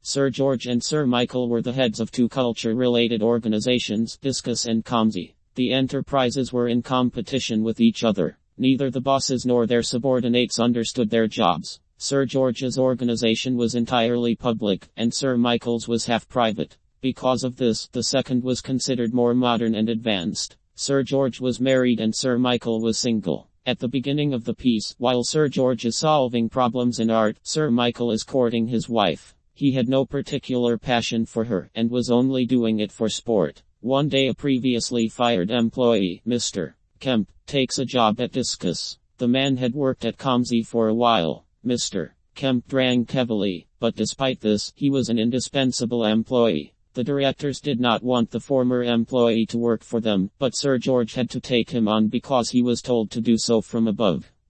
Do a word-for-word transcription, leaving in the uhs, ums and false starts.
Sir George and Sir Michael were the heads of two culture-related organizations, Discus and COMSI. The enterprises were in competition with each other. Neither the bosses nor their subordinates understood their jobs. Sir George's organization was entirely public, and Sir Michael's was half private. Because of this, the second was considered more modern and advanced. Sir George was married and Sir Michael was single. At the beginning of the piece, while Sir George is solving problems in art, Sir Michael is courting his wife. He had no particular passion for her, and was only doing it for sport. One day a previously fired employee, Mister Kemp, takes a job at Discus. The man had worked at COMSI for a while. Mister Kemp drank heavily, but despite this, he was an indispensable employee. The directors did not want the former employee to work for them, but Sir George had to take him on because he was told to do so from above.